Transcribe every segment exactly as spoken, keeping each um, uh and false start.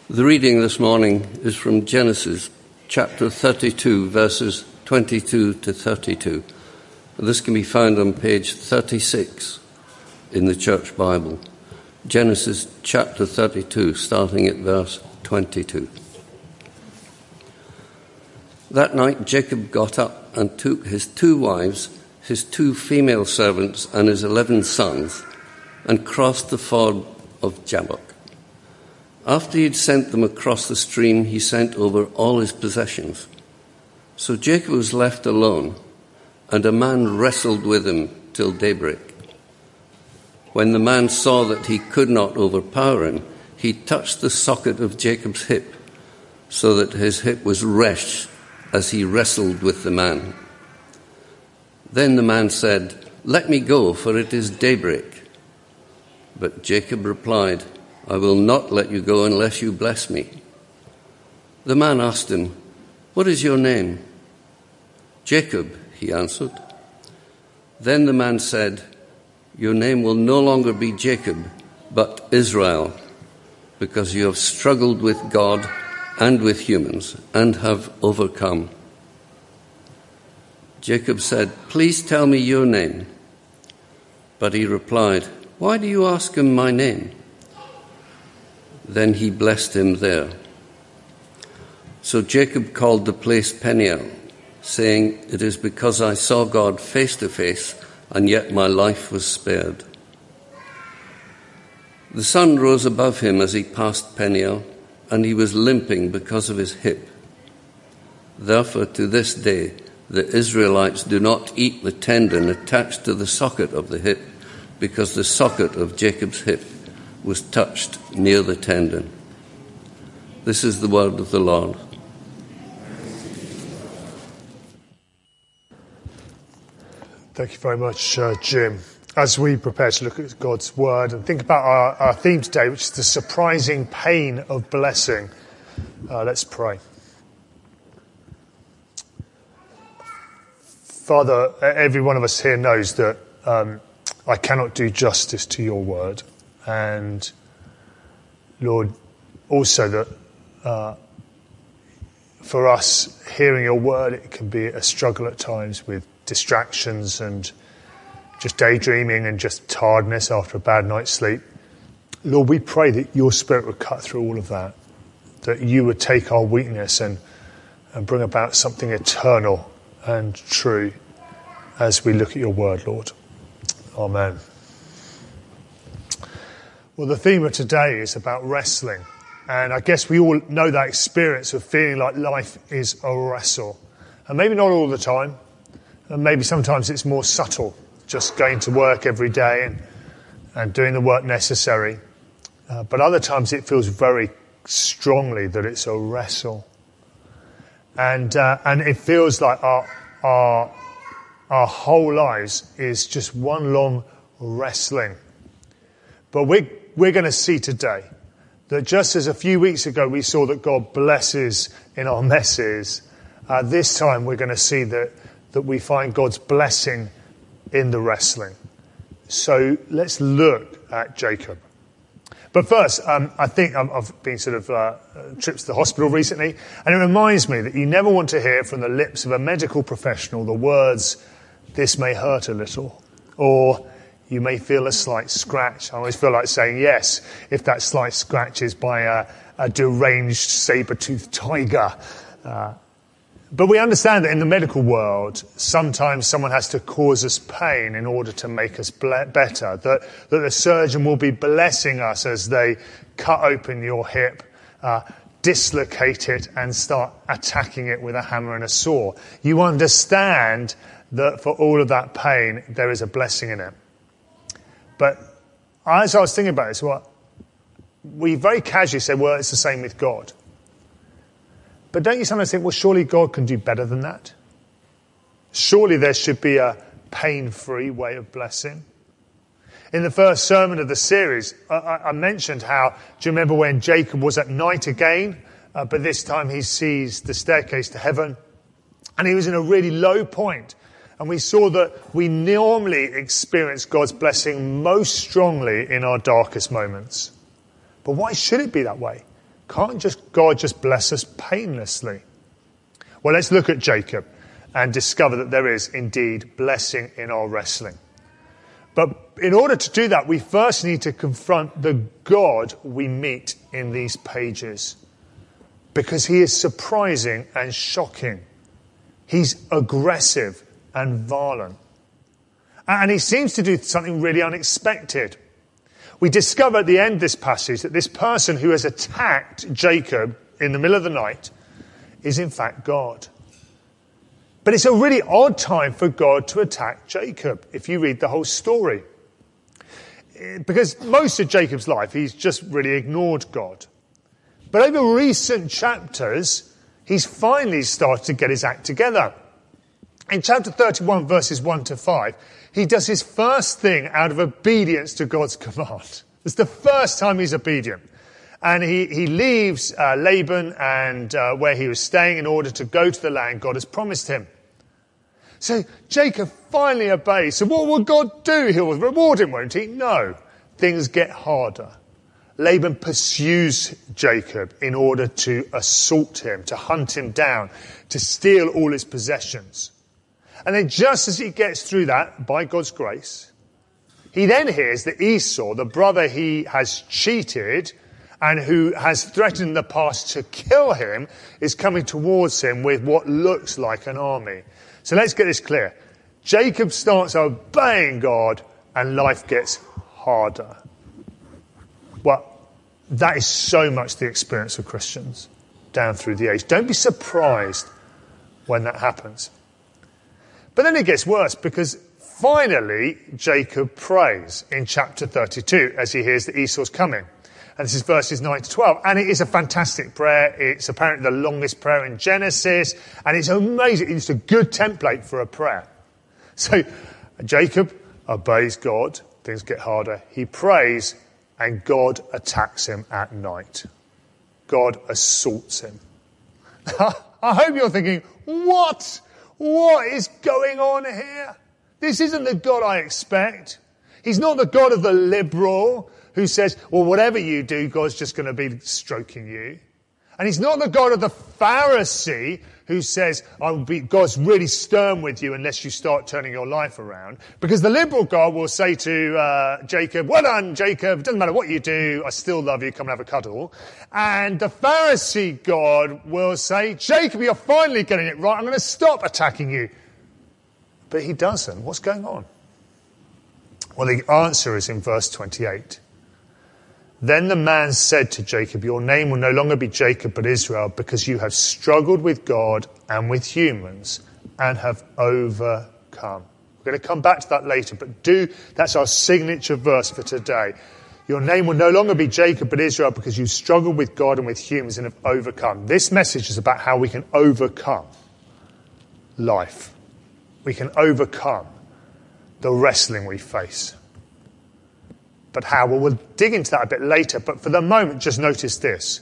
The reading this morning is from Genesis chapter thirty-two, verses twenty-two to thirty-two. This can be found on page thirty-six in the Church Bible. Genesis chapter thirty-two, starting at verse twenty-two. That night Jacob got up and took his two wives, his two female servants, and his eleven sons, and crossed the ford of Jabbok. After he had sent them across the stream, he sent over all his possessions. So Jacob was left alone, and a man wrestled with him till daybreak. When the man saw that he could not overpower him, he touched the socket of Jacob's hip, so that his hip was wrenched as he wrestled with the man. Then the man said, "Let me go, for it is daybreak." But Jacob replied, "I will not let you go unless you bless me." The man asked him, "What is your name?" "Jacob," he answered. Then the man said, "Your name will no longer be Jacob, but Israel, because you have struggled with God and with humans and have overcome." Jacob said, "Please tell me your name." But he replied, "Why do you ask him my name?" Then he blessed him there. So Jacob called the place Peniel, saying, "It is because I saw God face to face, and yet my life was spared." The sun rose above him as he passed Peniel, and he was limping because of his hip. Therefore, to this day, the Israelites do not eat the tendon attached to the socket of the hip, because the socket of Jacob's hip was touched near the tendon. This is the word of the Lord. Thank you very much, uh, Jim. As we prepare to look at God's word and think about our, our theme today, which is the surprising pain of blessing, uh, let's pray. Father, every one of us here knows that um, I cannot do justice to your word. And Lord, also that uh, for us, hearing your word, it can be a struggle at times with distractions and just daydreaming and just tiredness after a bad night's sleep. Lord, we pray that your spirit would cut through all of that, that you would take our weakness and, and bring about something eternal and true as we look at your word, Lord. Amen. Well, the theme of today is about wrestling. And I guess we all know that experience of feeling like life is a wrestle. And maybe not all the time. And maybe sometimes it's more subtle, just going to work every day and, and doing the work necessary. Uh, but other times it feels very strongly that it's a wrestle. And uh, and it feels like our, our, our whole lives is just one long wrestling. But we're, we're going to see today that just as a few weeks ago we saw that God blesses in our messes, uh, this time we're going to see that, that we find God's blessing in the wrestling. So let's look at Jacob. But first, um, I think I've, I've been sort of uh, trips to the hospital recently, and it reminds me that you never want to hear from the lips of a medical professional the words, "This may hurt a little," or "You may feel a slight scratch." I always feel like saying yes if that slight scratch is by a, a deranged saber-toothed tiger. Uh, but we understand that in the medical world, sometimes someone has to cause us pain in order to make us ble- better. That, that the surgeon will be blessing us as they cut open your hip, uh, dislocate it, and start attacking it with a hammer and a saw. You understand that for all of that pain, there is a blessing in it. But as I was thinking about this, well, we very casually say, well, it's the same with God. But don't you sometimes think, well, surely God can do better than that? Surely there should be a pain-free way of blessing. In the first sermon of the series, I, I mentioned how, do you remember when Jacob was at night again, uh, but this time he sees the staircase to heaven, and he was in a really low point. And we saw that we normally experience God's blessing most strongly in our darkest moments. But why should it be that way? Can't just God just bless us painlessly? Well, let's look at Jacob and discover that there is indeed blessing in our wrestling. But in order to do that, we first need to confront the God we meet in these pages, because he is surprising and shocking. He's aggressive and violent. And he seems to do something really unexpected. We discover at the end of this passage that this person who has attacked Jacob in the middle of the night is in fact God. But it's a really odd time for God to attack Jacob, if you read the whole story. Because most of Jacob's life, he's just really ignored God. But over recent chapters, he's finally started to get his act together. In chapter thirty-one, verses one to five, he does his first thing out of obedience to God's command. It's the first time he's obedient. And he, he leaves uh, Laban and uh, where he was staying in order to go to the land God has promised him. So Jacob finally obeys. So what will God do? He'll reward him, won't he? No. Things get harder. Laban pursues Jacob in order to assault him, to hunt him down, to steal all his possessions. And then just as he gets through that, by God's grace, he then hears that Esau, the brother he has cheated and who has threatened in the past to kill him, is coming towards him with what looks like an army. So let's get this clear. Jacob starts obeying God and life gets harder. Well, that is so much the experience of Christians down through the age. Don't be surprised when that happens. But then it gets worse, because finally Jacob prays in chapter thirty-two as he hears that Esau's coming. And this is verses nine to twelve. And it is a fantastic prayer. It's apparently the longest prayer in Genesis. And it's amazing. It's a good template for a prayer. So Jacob obeys God. Things get harder. He prays and God attacks him at night. God assaults him. I hope you're thinking, what? What is going on here? This isn't the God I expect. He's not the God of the liberal who says, well, whatever you do, God's just going to be stroking you. And he's not the God of the Pharisee who says, I'll be, God's really stern with you unless you start turning your life around. Because the liberal God will say to uh, Jacob, well done, Jacob, doesn't matter what you do, I still love you, come and have a cuddle. And the Pharisee God will say, Jacob, you're finally getting it right, I'm going to stop attacking you. But he doesn't. What's going on? Well, the answer is in verse twenty-eight. Then the man said to Jacob, your name will no longer be Jacob but Israel, because you have struggled with God and with humans and have overcome. We're going to come back to that later, but do, that's our signature verse for today. Your name will no longer be Jacob but Israel, because you struggled with God and with humans and have overcome. This message is about how we can overcome life. We can overcome the wrestling we face. But how? Well, we'll dig into that a bit later. But for the moment, just notice this.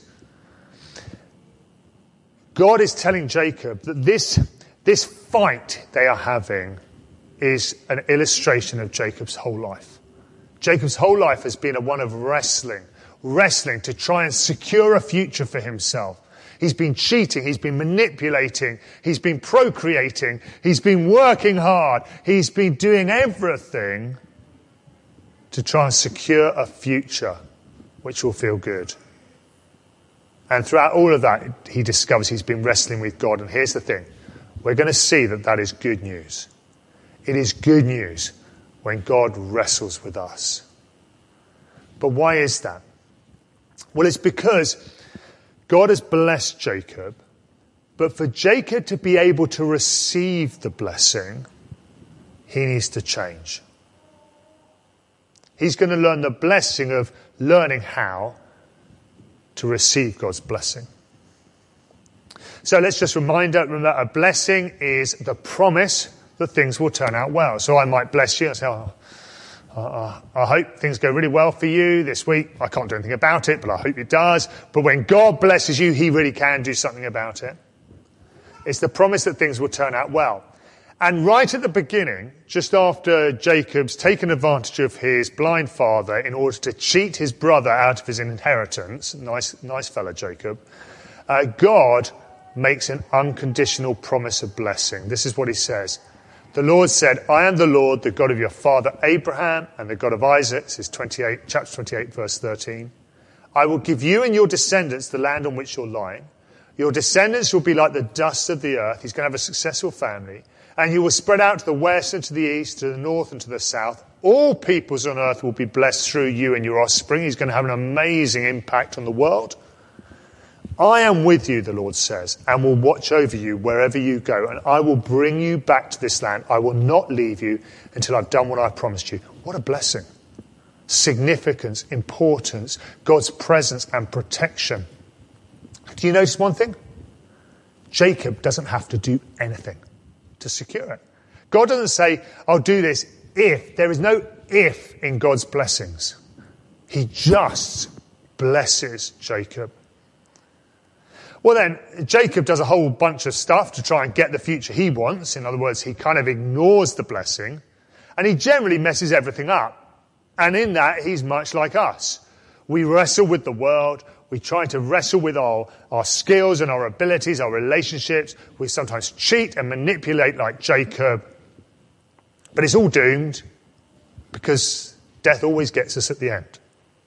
God is telling Jacob that this, this fight they are having is an illustration of Jacob's whole life. Jacob's whole life has been a one of wrestling, wrestling to try and secure a future for himself. He's been cheating, he's been manipulating, he's been procreating, he's been working hard, he's been doing everything to try and secure a future which will feel good. And throughout all of that, he discovers he's been wrestling with God. And here's the thing. We're going to see that that is good news. It is good news when God wrestles with us. But why is that? Well, it's because God has blessed Jacob, but for Jacob to be able to receive the blessing, he needs to change. He's going to learn the blessing of learning how to receive God's blessing. So let's just remind them that a blessing is the promise that things will turn out well. So I might bless you and say, oh, uh, I hope things go really well for you this week. I can't do anything about it, but I hope it does. But when God blesses you, he really can do something about it. It's the promise that things will turn out well. And right at the beginning, just after Jacob's taken advantage of his blind father in order to cheat his brother out of his inheritance, nice, nice fella Jacob, uh, God makes an unconditional promise of blessing. This is what he says. The Lord said, I am the Lord, the God of your father Abraham and the God of Isaac. This is twenty-eight, chapter twenty-eight, verse thirteen. I will give you and your descendants the land on which you're lying. Your descendants will be like the dust of the earth. He's going to have a successful family. And you will spread out to the west and to the east, to the north and to the south. All peoples on earth will be blessed through you and your offspring. He's going to have an amazing impact on the world. I am with you, the Lord says, and will watch over you wherever you go. And I will bring you back to this land. I will not leave you until I've done what I promised you. What a blessing. Significance, importance, God's presence and protection. Do you notice one thing? Jacob doesn't have to do anything to secure it. God doesn't say, I'll do this if. There is no if in God's blessings. He just blesses Jacob. Well then, Jacob does a whole bunch of stuff to try and get the future he wants. In other words, he kind of ignores the blessing. And he generally messes everything up. And in that, he's much like us. We wrestle with the world. We try to wrestle with our, our skills and our abilities, our relationships. We sometimes cheat and manipulate like Jacob. But it's all doomed because death always gets us at the end.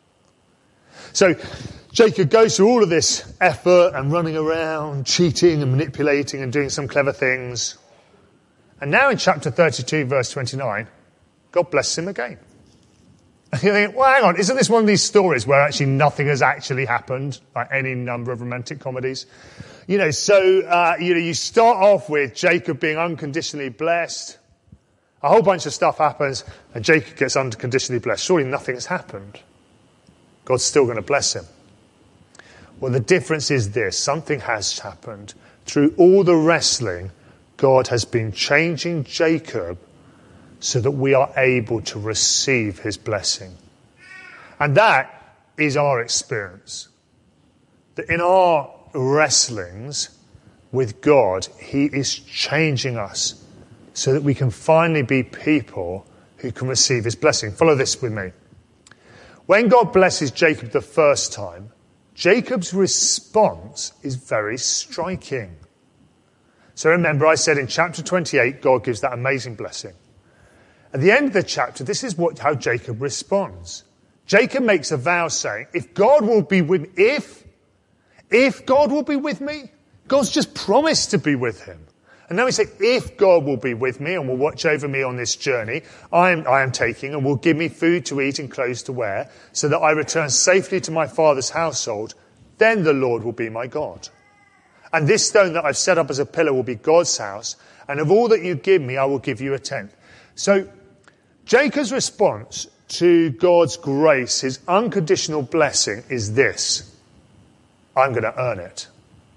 So Jacob goes through all of this effort and running around, cheating and manipulating and doing some clever things. And now in chapter thirty-two, verse twenty-nine, God blesses him again. And you think, well, hang on, isn't this one of these stories where actually nothing has actually happened, like any number of romantic comedies? You know, so, uh, you know, you start off with Jacob being unconditionally blessed. A whole bunch of stuff happens, and Jacob gets unconditionally blessed. Surely nothing has happened. God's still going to bless him. Well, the difference is this. Something has happened. Through all the wrestling, God has been changing Jacob so that we are able to receive his blessing. And that is our experience. That in our wrestlings with God, he is changing us so that we can finally be people who can receive his blessing. Follow this with me. When God blesses Jacob the first time, Jacob's response is very striking. So remember, I said in chapter twenty-eight, God gives that amazing blessing. At the end of the chapter, this is what how Jacob responds. Jacob makes a vow saying, if God will be with me, if, if God will be with me, God's just promised to be with him. And now he says, if God will be with me and will watch over me on this journey I am, I am taking and will give me food to eat and clothes to wear so that I return safely to my father's household, then the Lord will be my God. And this stone that I've set up as a pillar will be God's house, and of all that you give me, I will give you a tenth. So Jacob's response to God's grace, his unconditional blessing, is this. I'm going to earn it.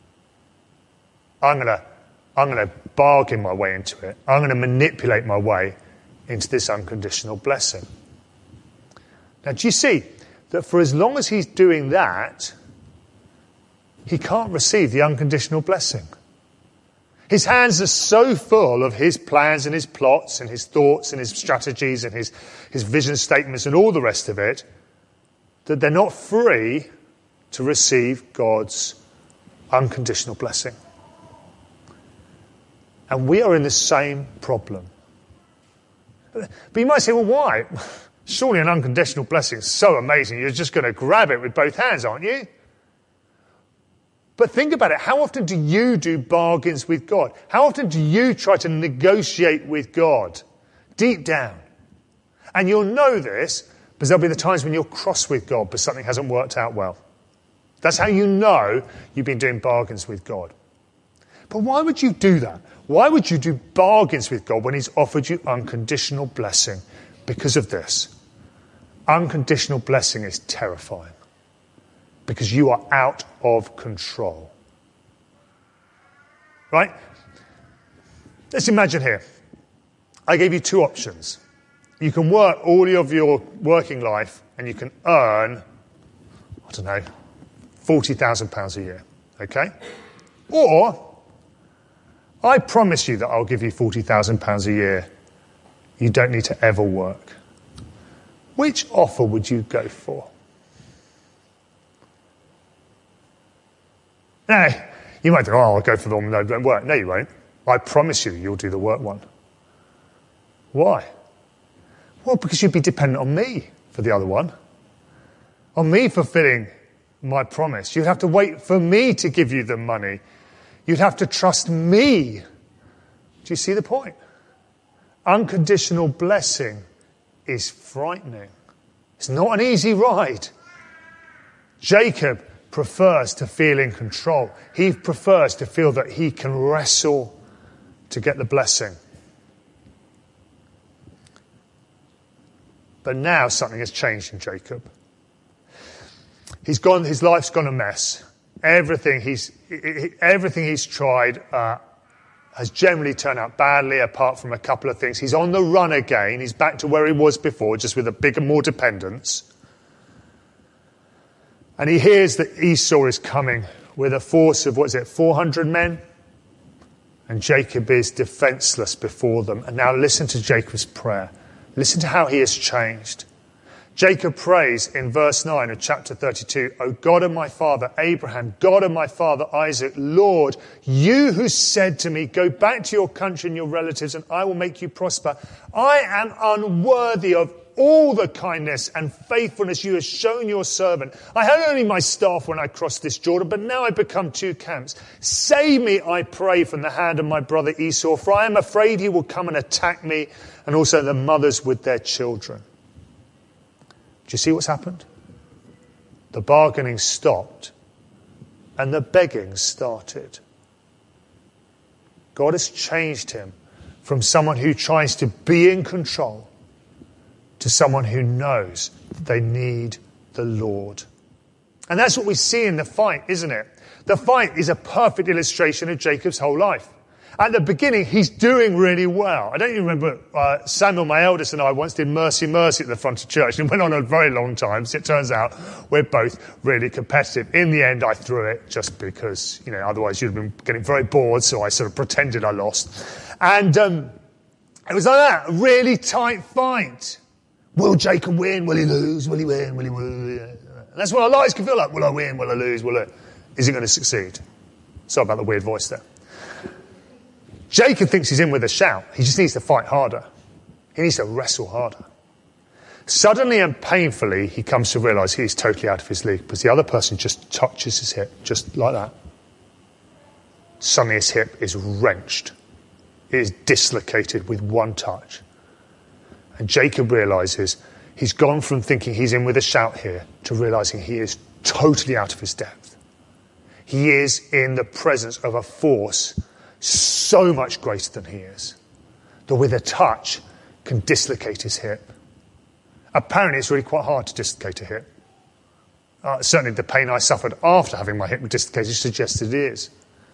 I'm going to, I'm going to bargain my way into it. I'm going to manipulate my way into this unconditional blessing. Now, do you see that for as long as he's doing that, he can't receive the unconditional blessing? His hands are so full of his plans and his plots and his thoughts and his strategies and his, his vision statements and all the rest of it, that they're not free to receive God's unconditional blessing. And we are in the same problem. But you might say, well, why? Surely an unconditional blessing is so amazing, you're just going to grab it with both hands, aren't you? But think about it. How often do you do bargains with God? How often do you try to negotiate with God deep down? And you'll know this because there'll be the times when you're cross with God because something hasn't worked out well. That's how you know you've been doing bargains with God. But why would you do that? Why would you do bargains with God when he's offered you unconditional blessing? Because of this. Unconditional blessing is terrifying. Because you are out of control. Right? Let's imagine here. I gave you two options. You can work all of your working life and you can earn, I don't know, forty thousand pounds a year. Okay? Or I promise you that I'll give you forty thousand pounds a year. You don't need to ever work. Which offer would you go for? Now, you might think, oh, I'll go for the one that don't work. No, you won't. I promise you, you'll do the work one. Why? Well, because you'd be dependent on me for the other one. On me fulfilling my promise. You'd have to wait for me to give you the money. You'd have to trust me. Do you see the point? Unconditional blessing is frightening. It's not an easy ride. Jacob prefers to feel in control. He prefers to feel that he can wrestle to get the blessing. But now something has changed in Jacob. He's gone. His life's gone a mess. Everything he's everything he's tried uh, has generally turned out badly, apart from a couple of things. He's on the run again. He's back to where he was before, just with a bigger, more dependence. And he hears that Esau is coming with a force of, what is it, four hundred men? And Jacob is defenseless before them. And now listen to Jacob's prayer. Listen to how he has changed. Jacob prays in verse nine of chapter thirty-two, O God of my father Abraham, God of my father Isaac, Lord, you who said to me, go back to your country and your relatives and I will make you prosper. I am unworthy of all the kindness and faithfulness you have shown your servant. I had only my staff when I crossed this Jordan, but now I've become two camps. Save me, I pray, from the hand of my brother Esau, for I am afraid he will come and attack me, and also the mothers with their children. Do you see what's happened? The bargaining stopped and the begging started. God has changed him from someone who tries to be in control to someone who knows that they need the Lord. And that's what we see in the fight, isn't it? The fight is a perfect illustration of Jacob's whole life. At the beginning, he's doing really well. I don't even remember, uh, Samuel, my eldest, and I once did Mercy, Mercy at the front of church. And it went on a very long time. So it turns out we're both really competitive. In the end, I threw it just because, you know, otherwise you'd have been getting very bored. So I sort of pretended I lost. And um, it was like that, a really tight fight. Will Jacob win? Will he lose? Will he win? Will he win? And that's what our lives can feel like. Will I win? Will I lose? Will I... Is he going to succeed? Sorry about the weird voice there. Jacob thinks he's in with a shout. He just needs to fight harder. He needs to wrestle harder. Suddenly and painfully, he comes to realise he's totally out of his league because the other person just touches his hip, just like that. Suddenly his hip is wrenched. It is dislocated with one touch. And Jacob realises he's gone from thinking he's in with a shout here to realising he is totally out of his depth. He is in the presence of a force so much greater than he is, that with a touch can dislocate his hip. Apparently it's really quite hard to dislocate a hip. Uh, certainly the pain I suffered after having my hip dislocated suggests it is.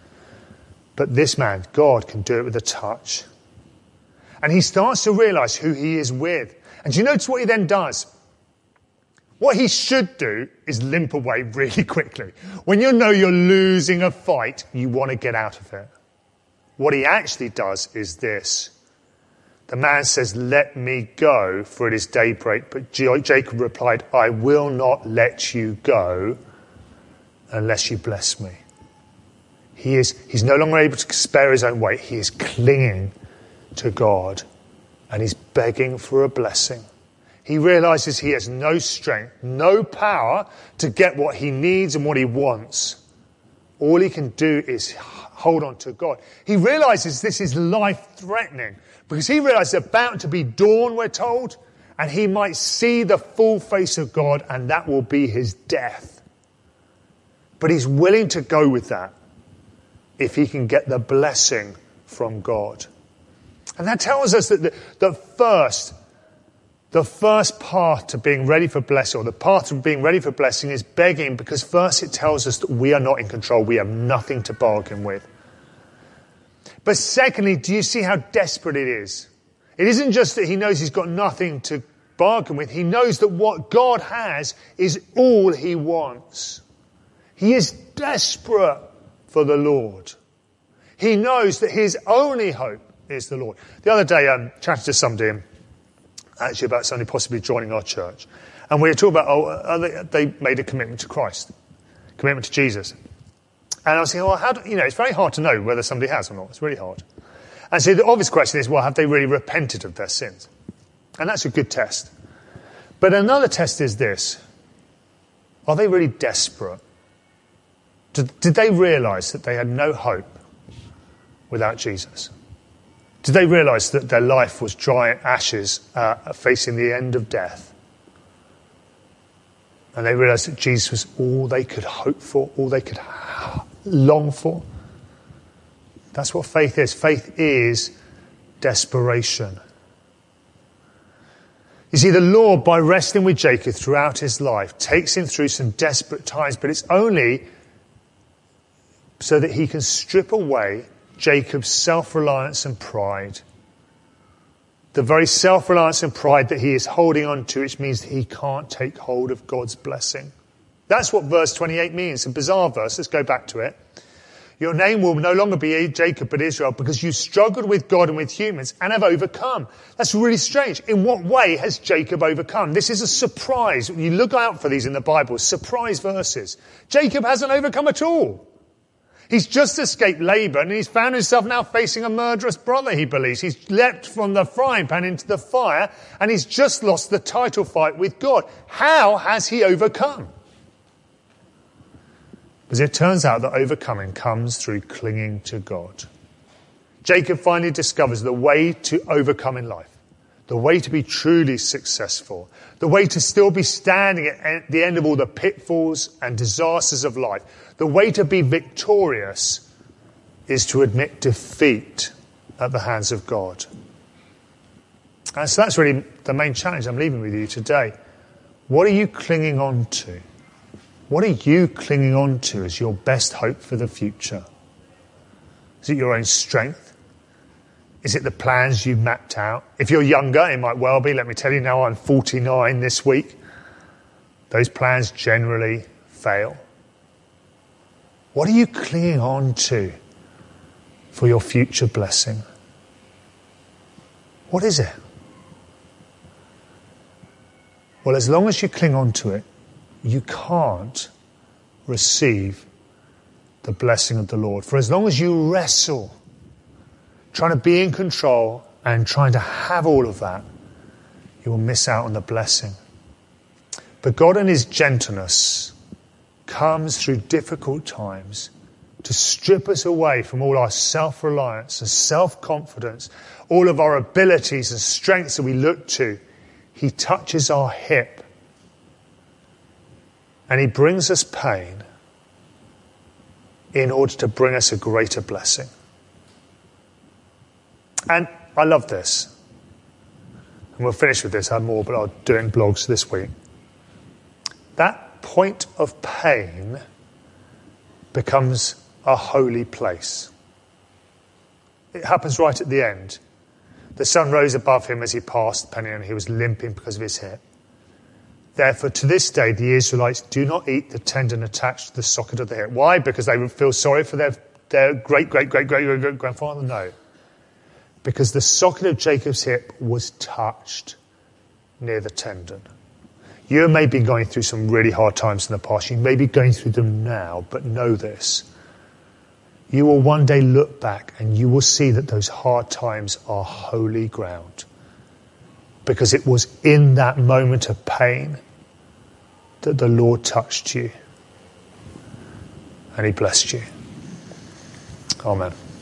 But this man, God, can do it with a touch. And he starts to realise who he is with. And do you notice what he then does? What he should do is limp away really quickly. When you know you're losing a fight, you want to get out of it. What he actually does is this. The man says, let me go, for it is daybreak. But Jacob replied, I will not let you go unless you bless me. He is, he's no longer able to spare his own weight. He is clinging to God and he's begging for a blessing. He realizes he has no strength, no power to get what he needs and what he wants. All he can do is hold on to God. He realizes this is life-threatening because he realizes it's about to be dawn, we're told, and he might see the full face of God and that will be his death. But he's willing to go with that if he can get the blessing from God. And that tells us that the, the first, the first path to being ready for blessing, or the path to being ready for blessing, is begging, because first it tells us that we are not in control. We have nothing to bargain with. But secondly, do you see how desperate it is? It isn't just that he knows he's got nothing to bargain with. He knows that what God has is all he wants. He is desperate for the Lord. He knows that his only hope is the Lord. The other day, I um, chatted to somebody, um, actually about somebody possibly joining our church. And we were talking about, oh, they, they made a commitment to Christ, commitment to Jesus. And I was thinking, well, how do, you know, it's very hard to know whether somebody has or not. It's really hard. And so the obvious question is, well, have they really repented of their sins? And that's a good test. But another test is this. Are they really desperate? Did, did they realise that they had no hope without Jesus? Did they realise that their life was dry ashes, uh, facing the end of death? And they realised that Jesus was all they could hope for, all they could long for? That's what faith is. Faith is desperation. You see, the Lord, by wrestling with Jacob throughout his life, takes him through some desperate times, but it's only so that he can strip away Jacob's self-reliance and pride. The very self-reliance and pride that he is holding on to, which means that he can't take hold of God's blessing. That's what verse twenty-eight means. A bizarre verse. Let's go back to it. Your name will no longer be Jacob but Israel, because you struggled with God and with humans and have overcome. That's really strange. In what way has Jacob overcome? This is a surprise. You look out for these in the Bible, surprise verses. Jacob hasn't overcome at all. He's just escaped Laban and he's found himself now facing a murderous brother, he believes. He's leapt from the frying pan into the fire and he's just lost the title fight with God. How has he overcome? Because it turns out that overcoming comes through clinging to God. Jacob finally discovers the way to overcome in life, the way to be truly successful, the way to still be standing at the end of all the pitfalls and disasters of life. The way to be victorious is to admit defeat at the hands of God. And so that's really the main challenge I'm leaving with you today. What are you clinging on to? What are you clinging on to as your best hope for the future? Is it your own strength? Is it the plans you mapped out? If you're younger, it might well be. Let me tell you now, I'm forty-nine this week. Those plans generally fail. What are you clinging on to for your future blessing? What is it? Well, as long as you cling on to it, you can't receive the blessing of the Lord. For as long as you wrestle, trying to be in control and trying to have all of that, you will miss out on the blessing. But God in his gentleness comes through difficult times to strip us away from all our self-reliance and self-confidence, all of our abilities and strengths that we look to. He touches our hip and he brings us pain in order to bring us a greater blessing. And I love this. And we'll finish with this. I have more, but I'll do it in blogs this week. That point of pain becomes a holy place. It happens right at the end. The sun rose above him as he passed Peniel, and he was limping because of his hip. Therefore, to this day, the Israelites do not eat the tendon attached to the socket of the hip. Why? Because they would feel sorry for their, their great, great, great, great, great, great grandfather? No. Because the socket of Jacob's hip was touched near the tendon. You may be going through some really hard times in the past. You may be going through them now, but know this. You will one day look back and you will see that those hard times are holy ground. Because it was in that moment of pain that the Lord touched you and he blessed you. Amen.